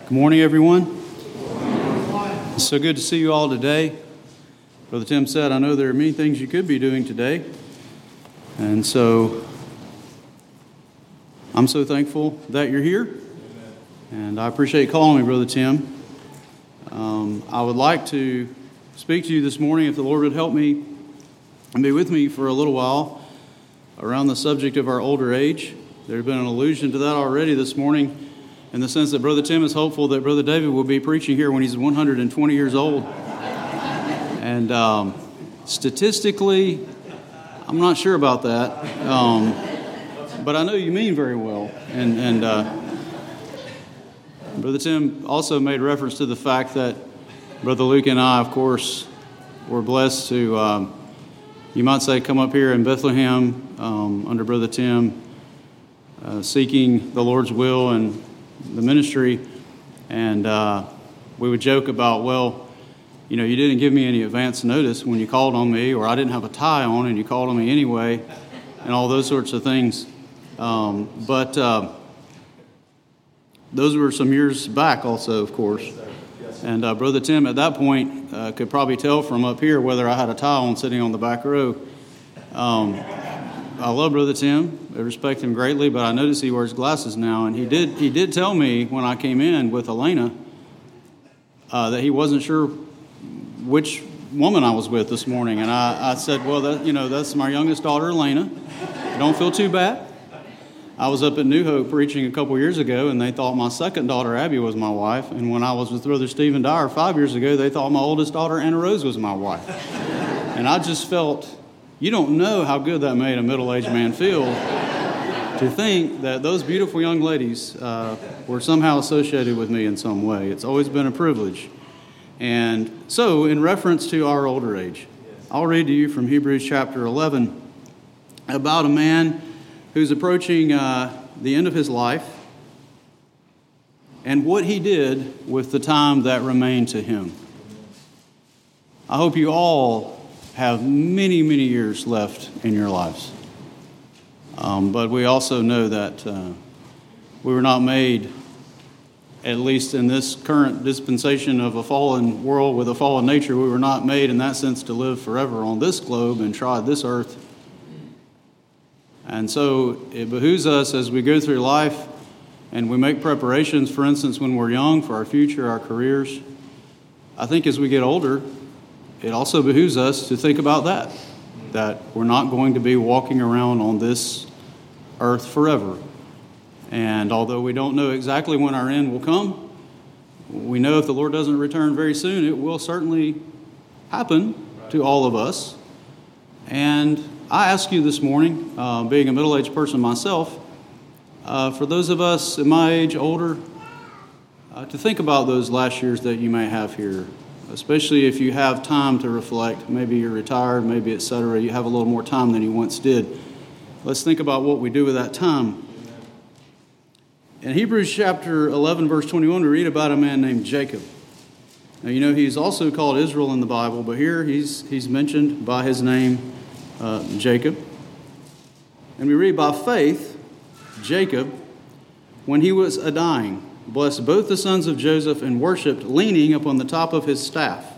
Good morning, everyone. It's so good to see you all today. Brother Tim said, I know there are many things you could be doing today. And so I'm so thankful that you're here. And I appreciate calling me, Brother Tim. I would like to speak to you this morning, if the Lord would help me and be with me for a little while, around the subject of our older age. There's been an allusion to that already this morning, in the sense that Brother Tim is hopeful that Brother David will be preaching here when he's 120 years old. And statistically, I'm not sure about that, but I know you mean very well. And Brother Tim also made reference to the fact that Brother Luke and I, of course, were blessed to, you might say, come up here in Bethlehem under Brother Tim, seeking the Lord's will and the ministry. And we would joke about, well, you know, you didn't give me any advance notice when you called on me, or I didn't have a tie on and you called on me anyway, and all those sorts of things. But those were some years back also, of course. And Brother Tim at that point could probably tell from up here whether I had a tie on sitting on the back row. I love Brother Tim. I respect him greatly, but I notice he wears glasses now. And he did tell me when I came in with Elena that he wasn't sure which woman I was with this morning. And I said, well, that's my youngest daughter, Elena. Don't feel too bad. I was up at New Hope preaching a couple years ago, and they thought my second daughter, Abby, was my wife. And when I was with Brother Stephen Dyer 5 years ago, they thought my oldest daughter, Anna Rose, was my wife. And I just felt, you don't know how good that made a middle-aged man feel to think that those beautiful young ladies were somehow associated with me in some way. It's always been a privilege. And so, in reference to our older age, I'll read to you from Hebrews chapter 11 about a man who's approaching the end of his life and what he did with the time that remained to him. I hope you all have many, many years left in your lives. But we also know that we were not made, at least in this current dispensation of a fallen world with a fallen nature, we were not made in that sense to live forever on this globe and trod this earth. And so it behooves us as we go through life and we make preparations, for instance, when we're young for our future, our careers. I think as we get older, it also behooves us to think about that we're not going to be walking around on this earth forever. And although we don't know exactly when our end will come, we know if the Lord doesn't return very soon, it will certainly happen to all of us. And I ask you this morning, being a middle-aged person myself, for those of us in my age, older, to think about those last years that you may have here, especially if you have time to reflect. Maybe you're retired, maybe etc. You have a little more time than you once did. Let's think about what we do with that time. In Hebrews chapter 11, verse 21, we read about a man named Jacob. Now, you know, he's also called Israel in the Bible, but here he's mentioned by his name, Jacob. And we read, by faith, Jacob, when he was a-dying, blessed both the sons of Joseph and worshipped, leaning upon the top of his staff.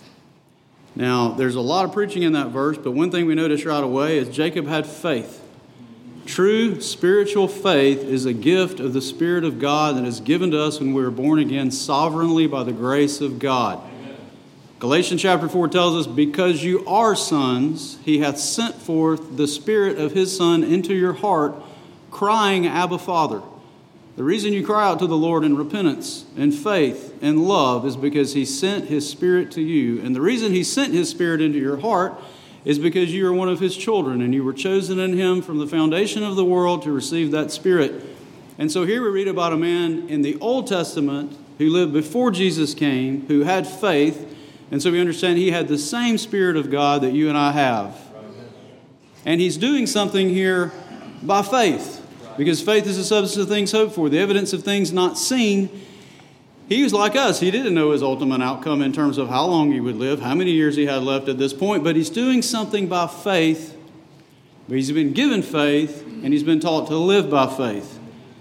Now, there's a lot of preaching in that verse, but one thing we notice right away is Jacob had faith. True spiritual faith is a gift of the Spirit of God that is given to us when we are born again sovereignly by the grace of God. Galatians chapter 4 tells us, because you are sons, he hath sent forth the Spirit of his Son into your heart, crying, Abba, Father. The reason you cry out to the Lord in repentance and faith and love is because he sent his Spirit to you. And the reason he sent his Spirit into your heart is because you are one of his children and you were chosen in him from the foundation of the world to receive that Spirit. And so here we read about a man in the Old Testament who lived before Jesus came, who had faith. And so we understand he had the same Spirit of God that you and I have. And he's doing something here by faith. Because faith is the substance of things hoped for, the evidence of things not seen. He was like us. He didn't know his ultimate outcome in terms of how long he would live, how many years he had left at this point. But he's doing something by faith. But he's been given faith, and he's been taught to live by faith.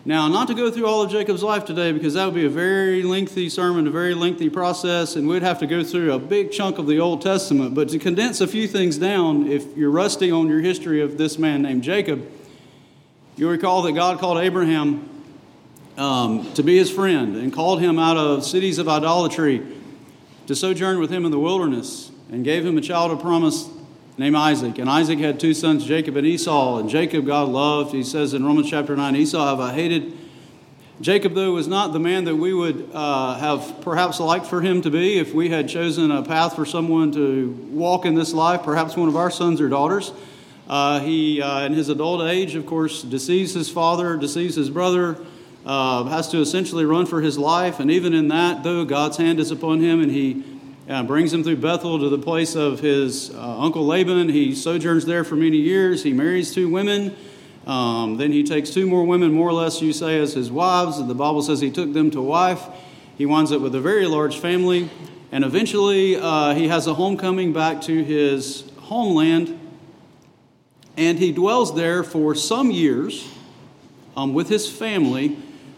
Now, not to go through all of Jacob's life today, because that would be a very lengthy sermon, a very lengthy process, and we'd have to go through a big chunk of the Old Testament. But to condense a few things down, if you're rusty on your history of this man named Jacob, you'll recall that God called Abraham to be his friend and called him out of cities of idolatry to sojourn with him in the wilderness, and gave him a child of promise named Isaac. And Isaac had two sons, Jacob and Esau. And Jacob God loved. He says in Romans chapter 9, Esau have I hated. Jacob, though, was not the man that we would have perhaps liked for him to be if we had chosen a path for someone to walk in this life, perhaps one of our sons or daughters. He, in his adult age, of course, deceives his father, deceives his brother, has to essentially run for his life. And even in that, though, God's hand is upon him, and he brings him through Bethel to the place of his uncle Laban. He sojourns there for many years. He marries two women. Then he takes two more women, more or less, you say, as his wives. The Bible says he took them to wife. He winds up with a very large family. And eventually he has a homecoming back to his homeland. And he dwells there for some years with his family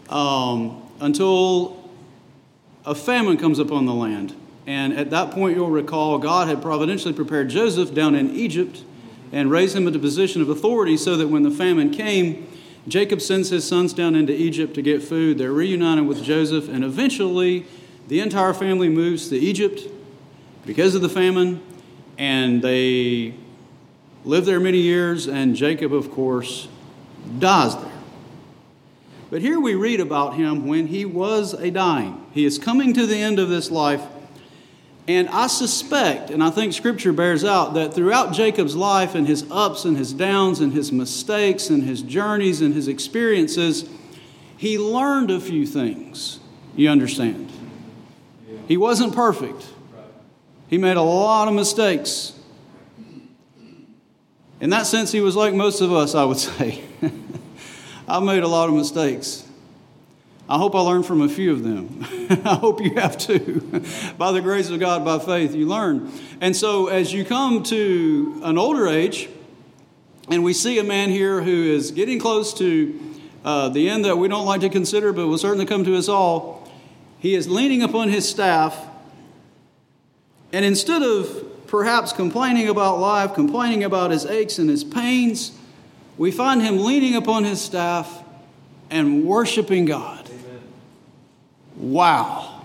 until a famine comes upon the land. And at that point, you'll recall, God had providentially prepared Joseph down in Egypt and raised him into a position of authority so that when the famine came, Jacob sends his sons down into Egypt to get food. They're reunited with Joseph, and eventually the entire family moves to Egypt because of the famine, and they live there many years, and Jacob, of course, dies there. But here we read about him when he was a dying. He is coming to the end of this life. And I suspect, and I think Scripture bears out, that throughout Jacob's life and his ups and his downs and his mistakes and his journeys and his experiences, he learned a few things, you understand. He wasn't perfect. He made a lot of mistakes. In that sense, he was like most of us, I would say. I've made a lot of mistakes. I hope I learned from a few of them. I hope you have too. By the grace of God, by faith, you learn. And so as you come to an older age, and we see a man here who is getting close to the end that we don't like to consider, but will certainly come to us all, he is leaning upon his staff. And instead of perhaps complaining about life, complaining about his aches and his pains, we find him leaning upon his staff and worshiping God. Wow.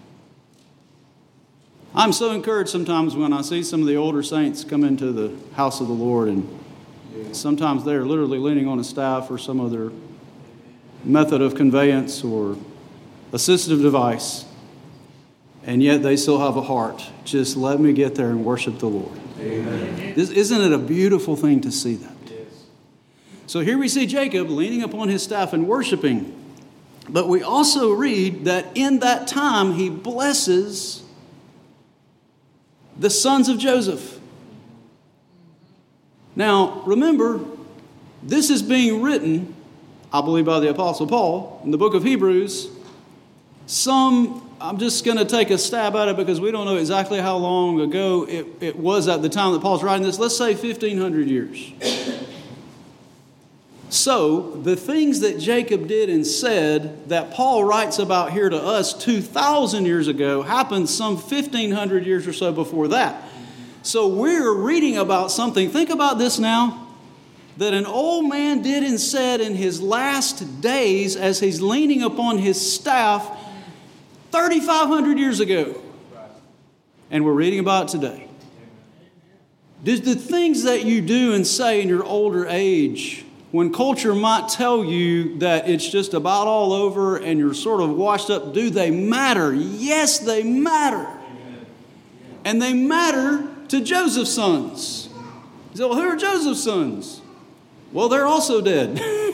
I'm so encouraged sometimes when I see some of the older saints come into the house of the Lord, and sometimes they're literally leaning on a staff or some other method of conveyance or assistive device, and yet they still have a heart. Just let me get there and worship the Lord. Amen. Isn't it a beautiful thing to see that? Yes. So here we see Jacob leaning upon his staff and worshiping. But we also read that in that time he blesses the sons of Joseph. Now, remember, this is being written, I believe, by the Apostle Paul in the book of Hebrews. I'm just going to take a stab at it because we don't know exactly how long ago it was at the time that Paul's writing this. Let's say 1,500 years. So, the things that Jacob did and said that Paul writes about here to us 2,000 years ago happened some 1,500 years or so before that. So, we're reading about something, think about this now, that an old man did and said in his last days as he's leaning upon his staff 3,500 years ago. And we're reading about it today. Does the things that you do and say in your older age, when culture might tell you that it's just about all over and you're sort of washed up, do they matter? Yes, they matter. And they matter to Joseph's sons. You say, well, who are Joseph's sons? Well, they're also dead.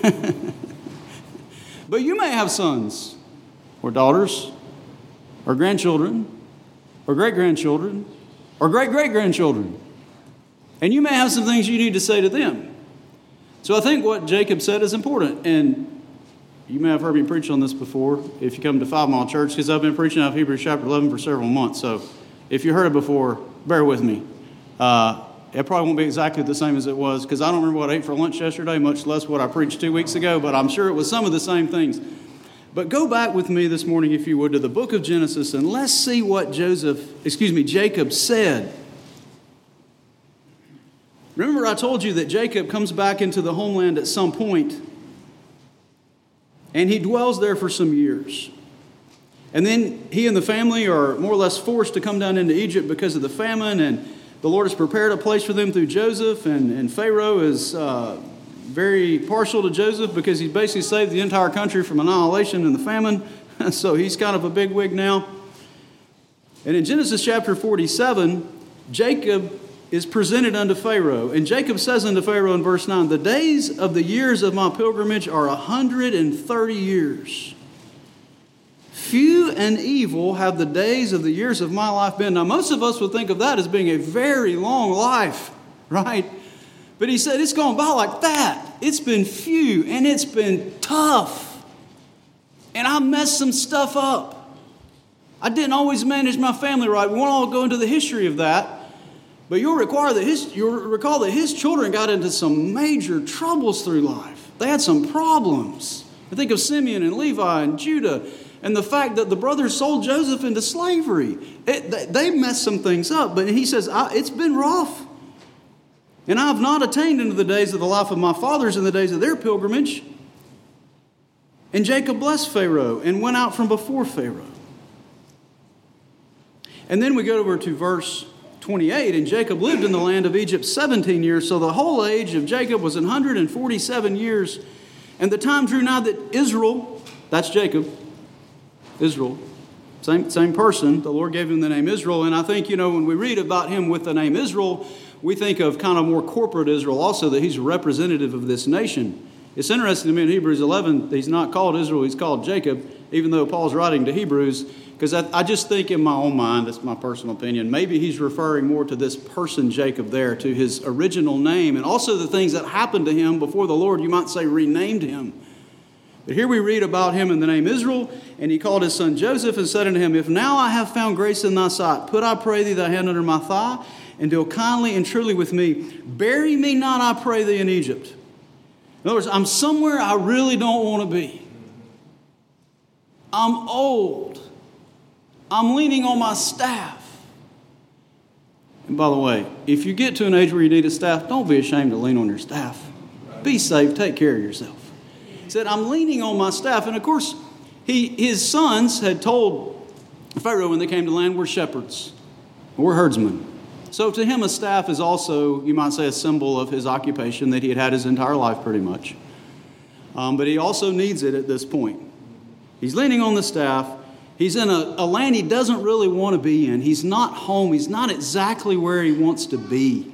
But you may have sons or daughters or grandchildren or great-grandchildren or great-great-grandchildren. And you may have some things you need to say to them. So I think what Jacob said is important, and you may have heard me preach on this before if you come to 5 Mile Church, because I've been preaching out of Hebrews chapter 11 for several months. So if you heard it before, bear with me. It probably won't be exactly the same as it was, because I don't remember what I ate for lunch yesterday, much less what I preached 2 weeks ago, but I'm sure it was some of the same things. But go back with me this morning, if you would, to the book of Genesis, and let's see what Jacob said. Remember, I told you that Jacob comes back into the homeland at some point, and he dwells there for some years. And then he and the family are more or less forced to come down into Egypt because of the famine, and the Lord has prepared a place for them through Joseph, and Pharaoh is very partial to Joseph because he basically saved the entire country from annihilation and the famine. So he's kind of a bigwig now. And in Genesis chapter 47, Jacob is presented unto Pharaoh. And Jacob says unto Pharaoh in verse 9, "The days of the years of my pilgrimage are 130 years. Few and evil have the days of the years of my life been." Now, most of us would think of that as being a very long life, right? But he said it's gone by like that. It's been few and it's been tough. And I messed some stuff up. I didn't always manage my family right. We won't all go into the history of that. But you'll recall that his children got into some major troubles through life. They had some problems. I think of Simeon and Levi and Judah, and the fact that the brothers sold Joseph into slavery. They messed some things up. But he says, it's been rough. And I have not attained into the days of the life of my fathers in the days of their pilgrimage. And Jacob blessed Pharaoh and went out from before Pharaoh. And then we go over to verse 28, and Jacob lived in the land of Egypt 17 years, so the whole age of Jacob was 147 years. And the time drew nigh that Israel, that's Jacob, Israel, same person, the Lord gave him the name Israel. And I think, when we read about him with the name Israel, we think of kind of more corporate Israel also, that he's a representative of this nation. It's interesting to me in Hebrews 11, he's not called Israel, he's called Jacob, even though Paul's writing to Hebrews. Because I just think in my own mind, that's my personal opinion, maybe he's referring more to this person Jacob there, to his original name, and also the things that happened to him before the Lord, you might say, renamed him. But here we read about him in the name Israel, and he called his son Joseph and said unto him, "If now I have found grace in thy sight, put, I pray thee, thy hand under my thigh, and deal kindly and truly with me. Bury me not, I pray thee, in Egypt." In other words, I'm somewhere I really don't want to be. I'm old. I'm leaning on my staff. And by the way, if you get to an age where you need a staff, don't be ashamed to lean on your staff. Be safe. Take care of yourself. He said, I'm leaning on my staff. And of course, his sons had told Pharaoh when they came to land, we're shepherds. We're herdsmen. So to him, a staff is also, you might say, a symbol of his occupation that he had his entire life pretty much. But he also needs it at this point. He's leaning on the staff. He's in a land he doesn't really want to be in. He's not home. He's not exactly where he wants to be.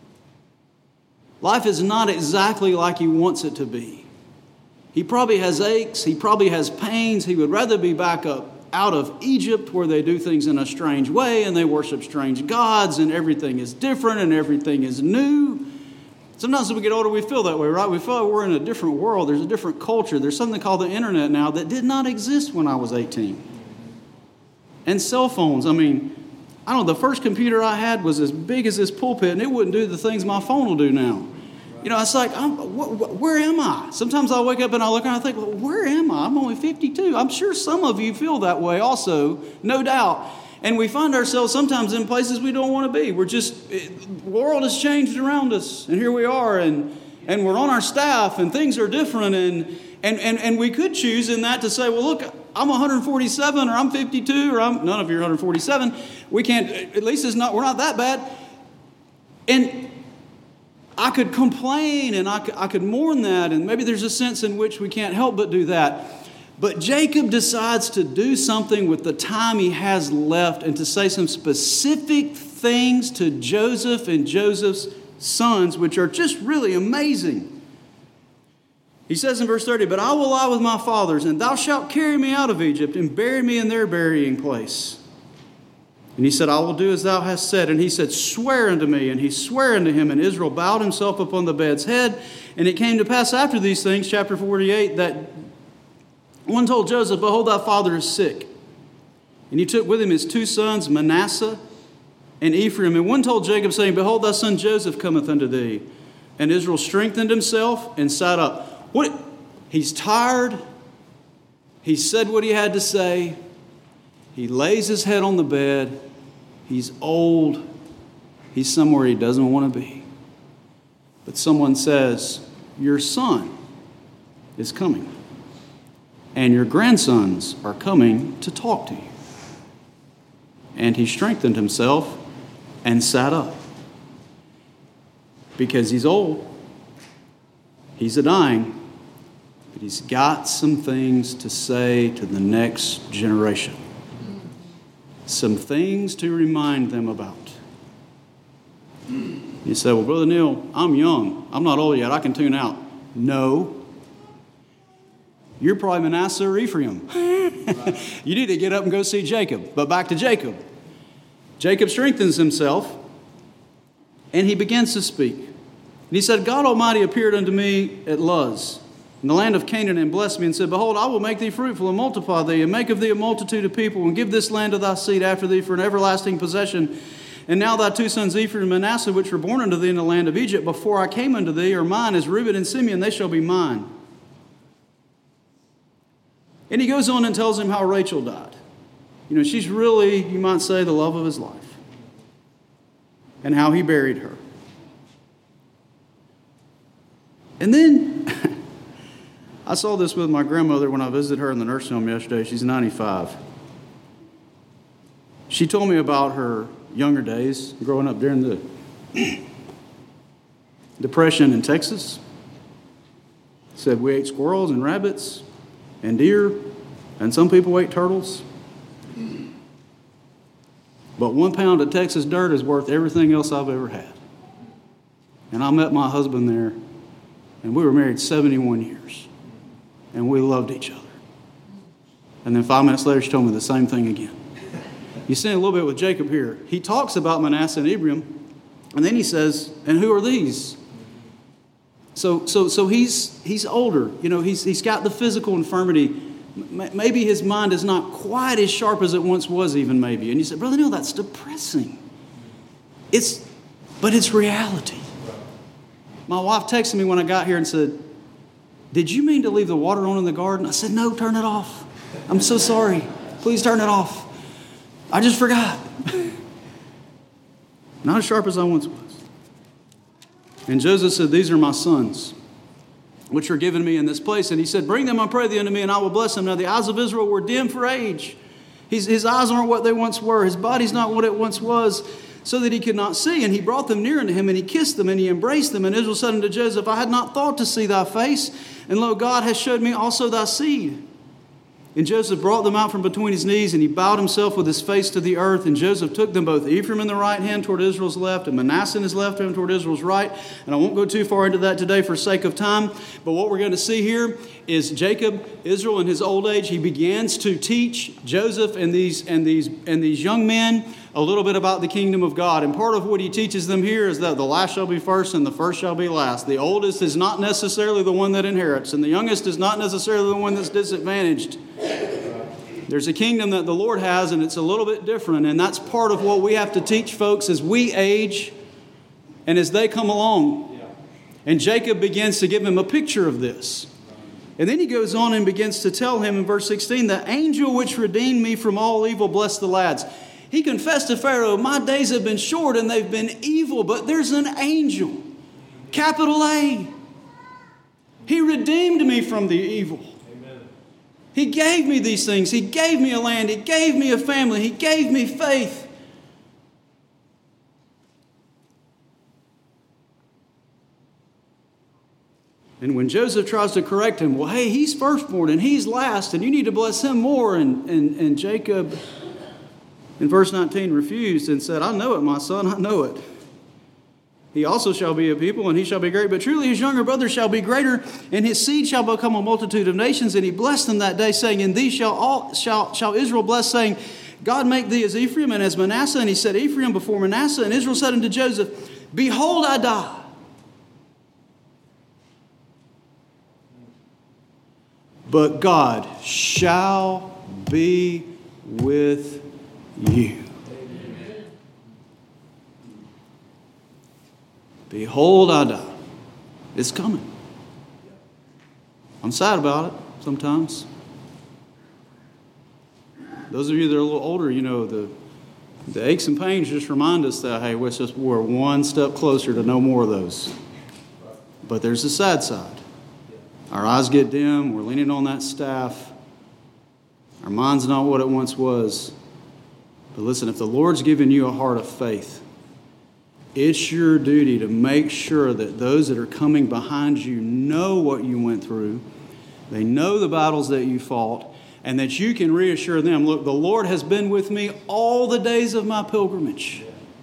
Life is not exactly like he wants it to be. He probably has aches. He probably has pains. He would rather be back up out of Egypt, where they do things in a strange way and they worship strange gods and everything is different and everything is new. Sometimes as we get older, we feel that way, right? We feel like we're in a different world. There's a different culture. There's something called the internet now that did not exist when I was 18. And cell phones. I don't know, the first computer I had was as big as this pulpit, and it wouldn't do the things my phone will do now. It's like, where am I? Sometimes I wake up and I look and I think, well, where am I? I'm only 52. I'm sure some of you feel that way also, no doubt. And we find ourselves sometimes in places we don't want to be. The world has changed around us, and here we are, and we're on our staff, and things are different, and we could choose in that to say, well, look, I'm 147, or I'm 52, or none of you are 147. We can't, at least we're not that bad. And I could complain, and I could mourn that, and maybe there's a sense in which we can't help but do that. But Jacob decides to do something with the time he has left and to say some specific things to Joseph and Joseph's sons, which are just really amazing. He says in verse 30, "But I will lie with my fathers, and thou shalt carry me out of Egypt and bury me in their burying place." And he said, "I will do as thou hast said." And he said, "Swear unto me." And he sware unto him, and Israel bowed himself upon the bed's head. And it came to pass after these things, chapter 48, that one told Joseph, "Behold, thy father is sick." And he took with him his two sons, Manasseh and Ephraim. And one told Jacob, saying, Behold, thy son Joseph cometh unto thee. And Israel strengthened himself and sat up. What? He's tired. He said what he had to say. He lays his head on the bed. He's old. He's somewhere he doesn't want to be. But someone says, your son is coming. And your grandsons are coming to talk to you. And he strengthened himself and sat up. Because he's old. He's a-dying. But he's got some things to say to the next generation. Some things to remind them about. You say, well, Brother Neil, I'm young. I'm not old yet. I can tune out. No. You're probably Manasseh or Ephraim. You need to get up and go see Jacob. But back to Jacob. Jacob strengthens himself, and he begins to speak. And he said, God Almighty appeared unto me at Luz, in the land of Canaan, and blessed me, and said, Behold, I will make thee fruitful, and multiply thee, and make of thee a multitude of people, and give this land to thy seed after thee for an everlasting possession. And now thy two sons Ephraim and Manasseh, which were born unto thee in the land of Egypt, before I came unto thee, are mine, as Reuben and Simeon, they shall be mine. And he goes on and tells him how Rachel died. You know, she's really, you might say, the love of his life. And how he buried her. And then, I saw this with my grandmother when I visited her in the nursing home yesterday. She's 95. She told me about her younger days, growing up during the Depression in Texas. Said we ate squirrels and rabbits and deer, and some people ate turtles. But 1 pound of Texas dirt is worth everything else I've ever had. And I met my husband there, and we were married 71 years. And we loved each other. And then 5 minutes later, she told me the same thing again. You see a little bit with Jacob here. He talks about Manasseh and Ephraim, and then he says, and who are these? So he's older. You know, he's got the physical infirmity. Maybe his mind is not quite as sharp as it once was, even maybe. And you said, Brother Neil, that's depressing. But it's reality. My wife texted me when I got here and said, did you mean to leave the water on in the garden? I said, no, turn it off. I'm so sorry. Please turn it off. I just forgot. Not as sharp as I once was. And Joseph said, these are my sons, which are given me in this place. And he said, bring them, I pray thee, unto me, and I will bless them. Now the eyes of Israel were dim for age. His eyes aren't what they once were. His body's not what it once was, so that he could not see. And he brought them near unto him, and he kissed them, and he embraced them. And Israel said unto Joseph, I had not thought to see thy face, and lo, God has showed me also thy seed. And Joseph brought them out from between his knees, and he bowed himself with his face to the earth. And Joseph took them both, Ephraim in the right hand toward Israel's left, and Manasseh in his left hand toward Israel's right. And I won't go too far into that today for sake of time. But what we're going to see here is Jacob, Israel in his old age, he begins to teach Joseph and these young men a little bit about the kingdom of God. And part of what he teaches them here is that the last shall be first and the first shall be last. The oldest is not necessarily the one that inherits, and the youngest is not necessarily the one that's disadvantaged. There's a kingdom that the Lord has, and it's a little bit different. And that's part of what we have to teach folks as we age and as they come along. And Jacob begins to give him a picture of this. And then he goes on and begins to tell him in verse 16, the angel which redeemed me from all evil, bless the lads. He confessed to Pharaoh, my days have been short and they've been evil, but there's an angel, capital A. He redeemed me from the evil. He gave me these things. He gave me a land. He gave me a family. He gave me faith. And when Joseph tries to correct him, well, hey, he's firstborn and he's last, and you need to bless him more. And Jacob, in verse 19, refused and said, I know it, my son, I know it. He also shall be a people, and he shall be great. But truly his younger brother shall be greater, and his seed shall become a multitude of nations. And he blessed them that day, saying, in thee shall Israel bless, saying, God make thee as Ephraim and as Manasseh. And he set Ephraim before Manasseh. And Israel said unto Joseph, behold, I die. But God shall be with you. Behold, I die. It's coming. I'm sad about it sometimes. Those of you that are a little older, you know, the aches and pains just remind us that, hey, we're one step closer to no more of those. But there's the sad side. Our eyes get dim. We're leaning on that staff. Our mind's not what it once was. But listen, if the Lord's given you a heart of faith, it's your duty to make sure that those that are coming behind you know what you went through. They know the battles that you fought, and that you can reassure them, look, the Lord has been with me all the days of my pilgrimage.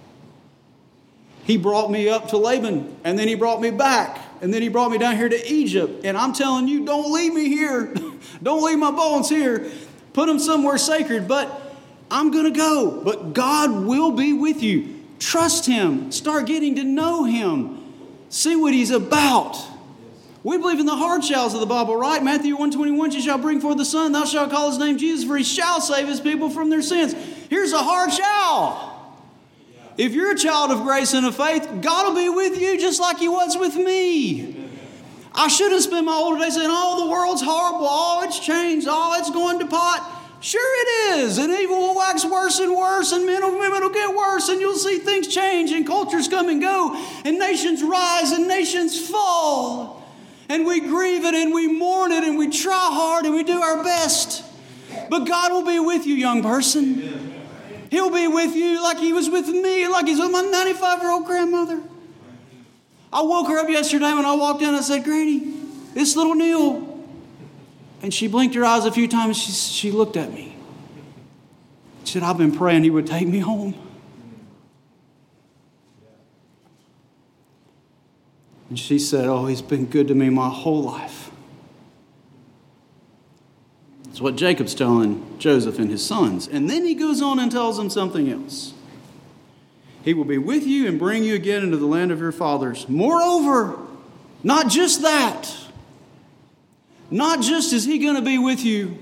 He brought me up to Laban, and then he brought me back, and then he brought me down here to Egypt. And I'm telling you, don't leave me here. Don't leave my bones here. Put them somewhere sacred, but I'm going to go. But God will be with you. Trust Him. Start getting to know Him. See what He's about. We believe in the hard shalls of the Bible, right? Matthew 1:21, you shall bring forth the Son, thou shalt call His name Jesus, for He shall save His people from their sins. Here's a hard shall. If you're a child of grace and of faith, God will be with you just like He was with me. I shouldn't spend my older days saying, oh, the world's horrible, oh, it's changed, oh, it's going to pot. Sure it is, and evil will wax worse and worse, and men and women will get worse, and you'll see things change, and cultures come and go, and nations rise, and nations fall. And we grieve it, and we mourn it, and we try hard, and we do our best. But God will be with you, young person. He'll be with you like He was with me, like He's with my 95-year-old grandmother. I woke her up yesterday when I walked in. I said, Grady, it's little Neil. And she blinked her eyes a few times. She looked at me. She said, I've been praying He would take me home. And she said, oh, He's been good to me my whole life. That's what Jacob's telling Joseph and his sons. And then he goes on and tells them something else. He will be with you and bring you again into the land of your fathers. Moreover, not just that. Not just is He going to be with you.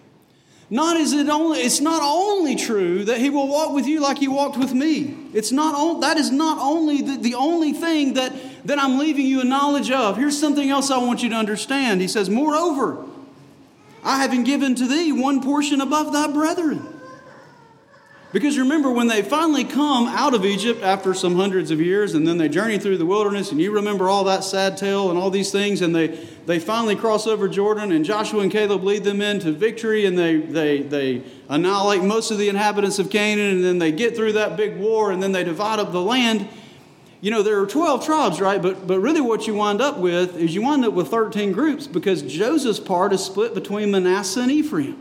It's not only true that He will walk with you like He walked with me. That is not only the only thing that I'm leaving you a knowledge of. Here's something else I want you to understand. He says, moreover, I have given to thee one portion above thy brethren. Because remember, when they finally come out of Egypt after some hundreds of years, and then they journey through the wilderness, and you remember all that sad tale and all these things, and they finally cross over Jordan, and Joshua and Caleb lead them into victory, and they annihilate most of the inhabitants of Canaan, and then they get through that big war, and then they divide up the land. You know, there are 12 tribes, right? But really what you wind up with is you wind up with 13 groups, because Joseph's part is split between Manasseh and Ephraim.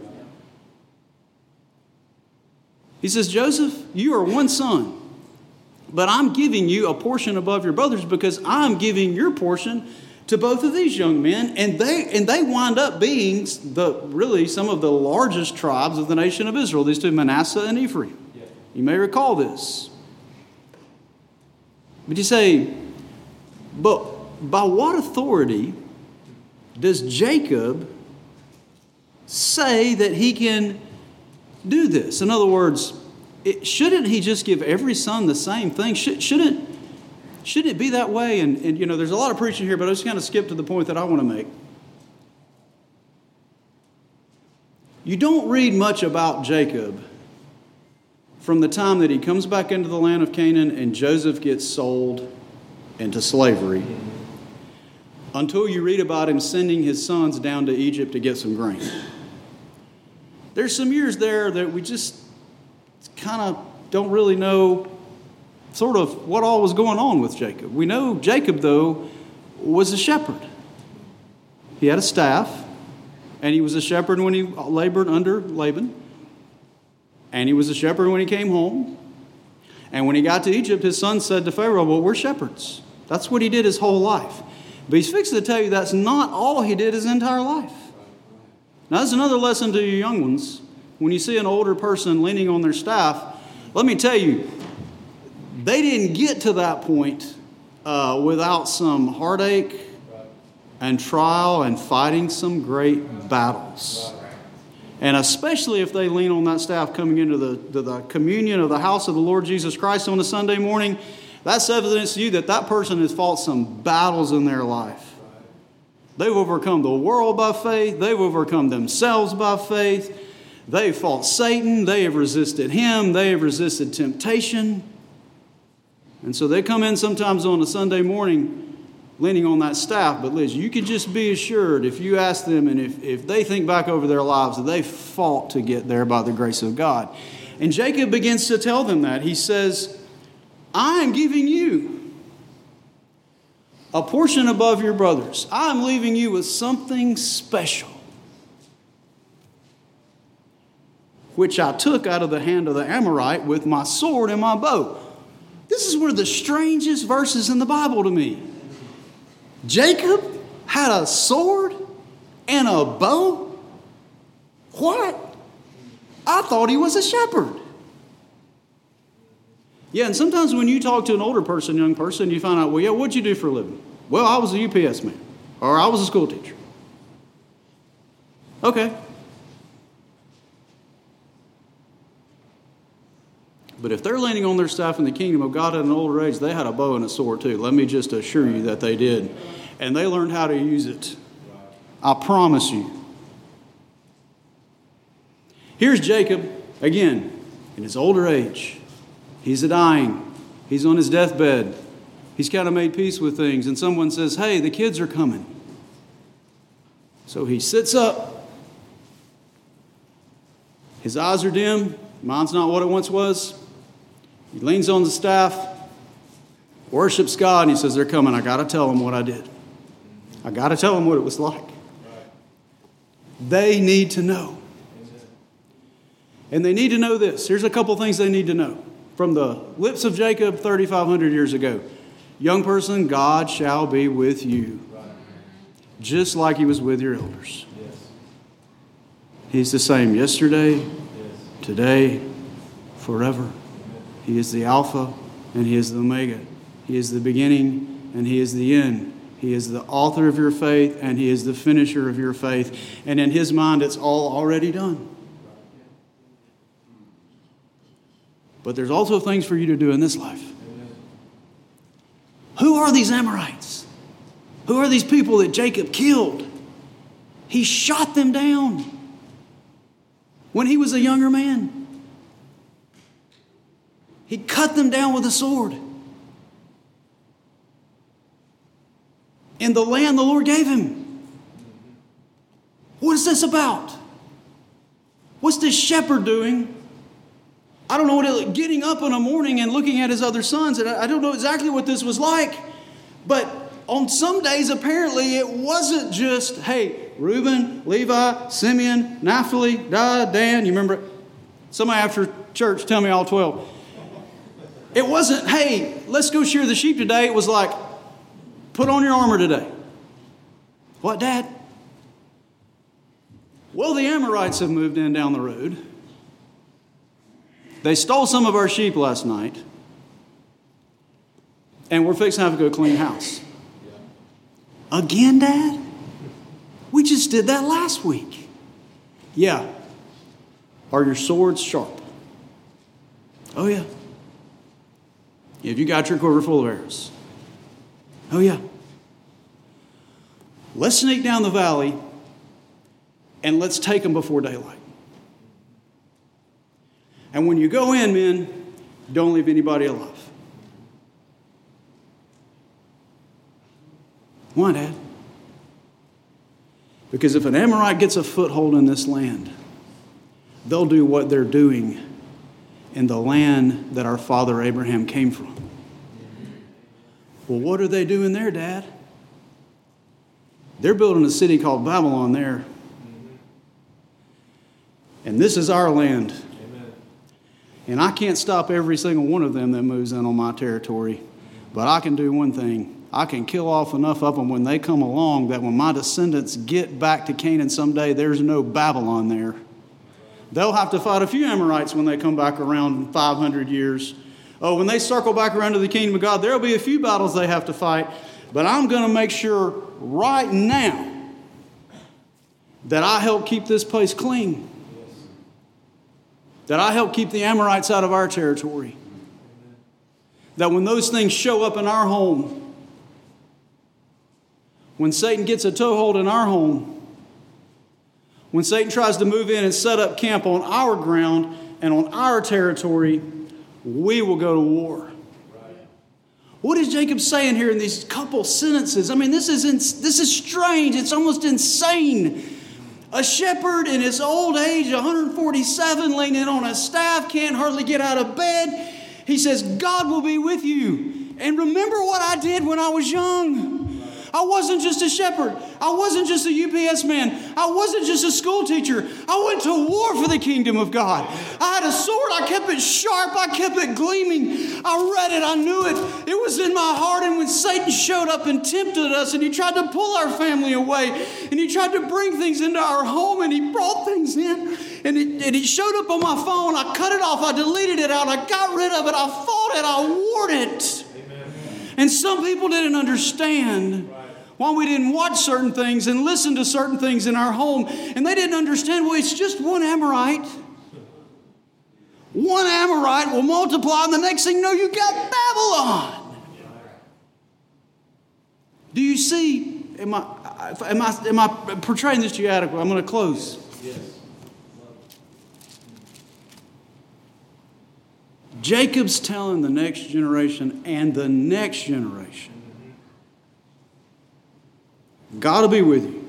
He says, Joseph, you are one son, but I'm giving you a portion above your brothers because I'm giving your portion to both of these young men. And they wind up being really some of the largest tribes of the nation of Israel, these two, Manasseh and Ephraim. Yeah. You may recall this. But you say, but by what authority does Jacob say that he can do this? In other words, shouldn't he just give every son the same thing? Shouldn't it be that way? And you know, there's a lot of preaching here, but I just kind of skip to the point that I want to make. You don't read much about Jacob from the time that he comes back into the land of Canaan and Joseph gets sold into slavery until you read about him sending his sons down to Egypt to get some grain. There's some years there that we just kind of don't really know sort of what all was going on with Jacob. We know Jacob, though, was a shepherd. He had a staff, and he was a shepherd when he labored under Laban. And he was a shepherd when he came home. And when he got to Egypt, his son said to Pharaoh, well, we're shepherds. That's what he did his whole life. But he's fixing to tell you that's not all he did his entire life. Now, that's another lesson to you young ones. When you see an older person leaning on their staff, let me tell you, they didn't get to that point without some heartache and trial and fighting some great battles. And especially if they lean on that staff coming into the communion of the house of the Lord Jesus Christ on a Sunday morning, That's evidence to you that that person has fought some battles in their life. They've overcome the world by faith. They've overcome themselves by faith. They've fought Satan. They have resisted him. They have resisted temptation. And so they come in sometimes on a Sunday morning leaning on that staff. But Liz, you can just be assured if you ask them and if they think back over their lives that they fought to get there by the grace of God. And Jacob begins to tell them that. He says, I am giving you a portion above your brothers. I am leaving you with something special, which I took out of the hand of the Amorite with my sword and my bow. This is one of the strangest verses in the Bible to me. Jacob had a sword and a bow? What? I thought he was a shepherd. Yeah, and sometimes when you talk to an older person, young person, you find out, well, yeah, what'd you do for a living? Well, I was a UPS man, or I was a school teacher. Okay. But if they're leaning on their staff in the kingdom of God at an older age, they had a bow and a sword too. Let me just assure you that they did. And they learned how to use it. I promise you. Here's Jacob, again, in his older age. He's dying. He's on his deathbed. He's kind of made peace with things. And someone says, hey, the kids are coming. So he sits up. His eyes are dim. Mind's not what it once was. He leans on the staff, worships God, and he says, they're coming. I got to tell them what I did. I got to tell them what it was like. They need to know. And they need to know this. Here's a couple things they need to know. From the lips of Jacob 3,500 years ago. Young person, God shall be with you. Just like he was with your elders. He's the same yesterday, today, forever. He is the Alpha and he is the Omega. He is the beginning and he is the end. He is the author of your faith and he is the finisher of your faith. And in his mind, it's all already done. But there's also things for you to do in this life. Who are these Amorites? Who are these people that Jacob killed? He shot them down when he was a younger man. He cut them down with a sword. In the land the Lord gave him. What is this about? What's this shepherd doing? I don't know what it, getting up in the morning and looking at his other sons, and I don't know exactly what this was like. But on some days, apparently, it wasn't just, hey, Reuben, Levi, Simeon, Naphtali, Dan. You remember? Somebody after church, tell me all 12. It wasn't, hey, let's go shear the sheep today. It was like, put on your armor today. What, Dad? Well, the Amorites have moved in down the road. They stole some of our sheep last night. And we're fixing to have to go clean house. Again, Dad? We just did that last week. Yeah. Are your swords sharp? Oh, yeah. Have you got your quiver full of arrows? Oh, yeah. Let's sneak down the valley and let's take them before daylight. And when you go in, men, don't leave anybody alive. Why, Dad? Because if an Amorite gets a foothold in this land, they'll do what they're doing in the land that our father Abraham came from. Well, what are they doing there, Dad? They're building a city called Babylon there. And this is our land. Amen. And I can't stop every single one of them that moves in on my territory. But I can do one thing. I can kill off enough of them when they come along that when my descendants get back to Canaan someday, there's no Babylon there. They'll have to fight a few Amorites when they come back around in 500 years. Oh, when they circle back around to the kingdom of God, there'll be a few battles they have to fight. But I'm going to make sure right now that I help keep this place clean. That I help keep the Amorites out of our territory. that when those things show up in our home, when Satan gets a toehold in our home, when Satan tries to move in and set up camp on our ground and on our territory, we will go to war. What is Jacob saying here in these couple sentences? I mean, this is strange. It's almost insane. A shepherd in his old age, 147, leaning on a staff, can't hardly get out of bed. He says, God will be with you. And remember what I did when I was young. I wasn't just a shepherd. I wasn't just a UPS man. I wasn't just a school teacher. I went to war for the kingdom of God. I had a sword. I kept it sharp. I kept it gleaming. I read it. I knew it. It was in my heart. And when Satan showed up and tempted us and he tried to pull our family away and he tried to bring things into our home and he brought things in and he showed up on my phone, I cut it off. I deleted it out. I got rid of it. I fought it. I warred it. Amen. And some people didn't understand why we didn't watch certain things and listen to certain things in our home. And they didn't understand, well, it's just one Amorite. One Amorite will multiply, and the next thing you know, you got Babylon. Do you see? Am I portraying this to you adequately? I'm going to close. Yes. Jacob's telling the next generation and the next generation, God will be with you.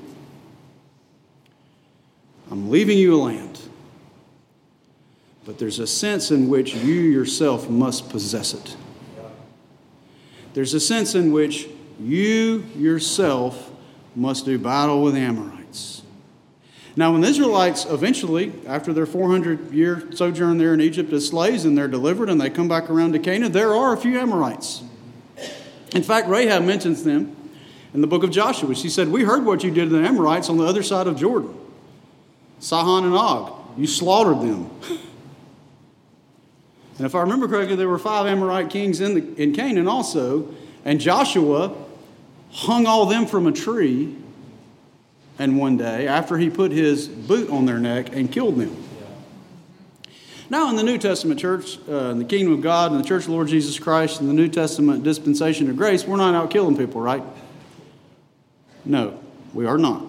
I'm leaving you a land. But there's a sense in which you yourself must possess it. There's a sense in which you yourself must do battle with the Amorites. Now, when the Israelites eventually, after their 400-year sojourn there in Egypt as slaves, and they're delivered and they come back around to Canaan, there are a few Amorites. In fact, Rahab mentions them in the book of Joshua. She said, we heard what you did to the Amorites on the other side of Jordan. Sihon and Og, you slaughtered them. And if I remember correctly, there were 5 Amorite kings in Canaan also. And Joshua hung all them from a tree. And one day, after he put his boot on their neck and killed them. Now in the New Testament church, in the kingdom of God, and the church of the Lord Jesus Christ, in the New Testament dispensation of grace, we're not out killing people, right? No, we are not.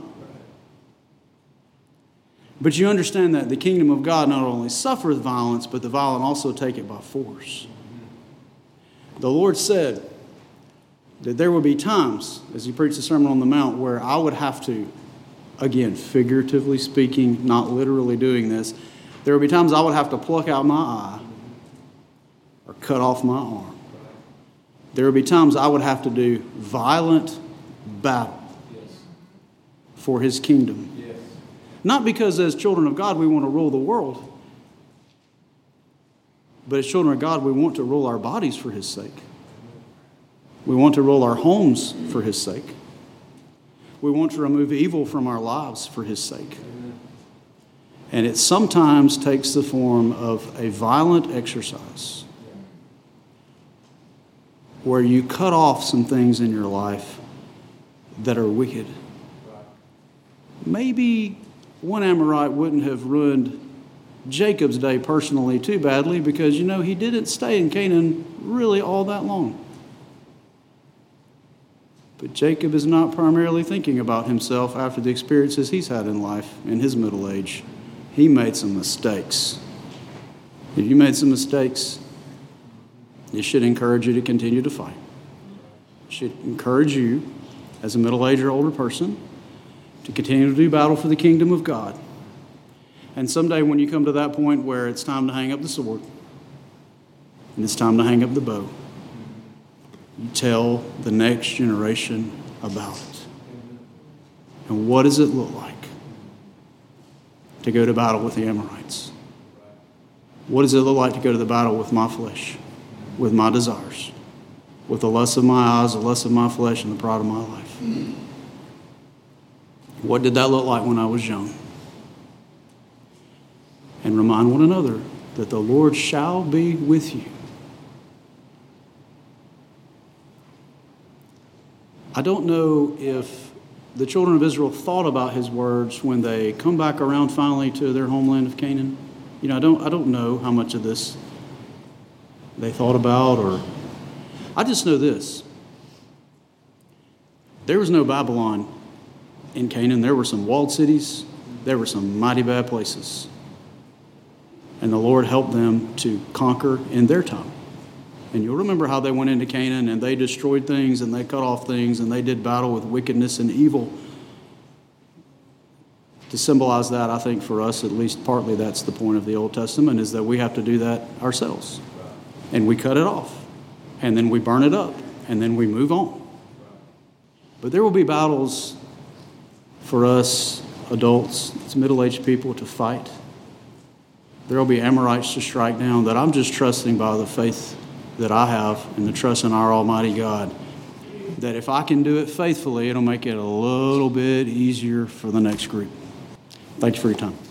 But you understand that the kingdom of God not only suffers violence, but the violent also take it by force. The Lord said that there would be times, as he preached the Sermon on the Mount, where I would have to, again, figuratively speaking, not literally doing this, there would be times I would have to pluck out my eye or cut off my arm. There would be times I would have to do violent battle for his kingdom. Yes. Not because as children of God we want to rule the world, but as children of God we want to rule our bodies for his sake. We want to rule our homes for his sake. We want to remove evil from our lives for his sake. And it sometimes takes the form of a violent exercise where you cut off some things in your life that are wicked. Maybe one Amorite wouldn't have ruined Jacob's day personally too badly because, he didn't stay in Canaan really all that long. But Jacob is not primarily thinking about himself after the experiences he's had in life in his middle age. He made some mistakes. If you made some mistakes, it should encourage you to continue to fight. It should encourage you as a middle-aged or older person to continue to do battle for the kingdom of God. And someday when you come to that point where it's time to hang up the sword and it's time to hang up the bow, you tell the next generation about it. And what does it look like to go to battle with the Amorites? What does it look like to go to the battle with my flesh, with my desires, with the lust of my eyes, the lust of my flesh, and the pride of my life? What did that look like when I was young? And remind one another that the Lord shall be with you. I don't know if the children of Israel thought about his words when they come back around finally to their homeland of Canaan. I don't know how much of this they thought about or I just know this. There was no Babylon in Canaan. There were some walled cities. There were some mighty bad places. And the Lord helped them to conquer in their time. And you'll remember how they went into Canaan and they destroyed things and they cut off things and they did battle with wickedness and evil. To symbolize that, I think for us, at least partly, that's the point of the Old Testament, is that we have to do that ourselves. And we cut it off. And then we burn it up. And then we move on. But there will be battles for us adults, it's middle-aged people, to fight. There will be Amorites to strike down that I'm just trusting by the faith that I have and the trust in our Almighty God, that if I can do it faithfully, it'll make it a little bit easier for the next group. Thank you for your time.